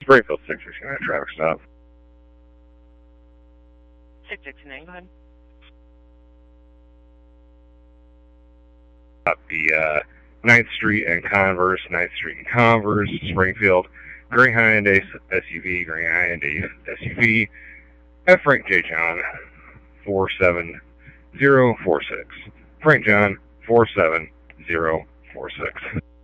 Springfield 669 traffic stop. 669, go ahead. The 9th Street and Converse, Springfield, gray Hyundai SUV, at Frank J. John, 47046. Frank John, 47046.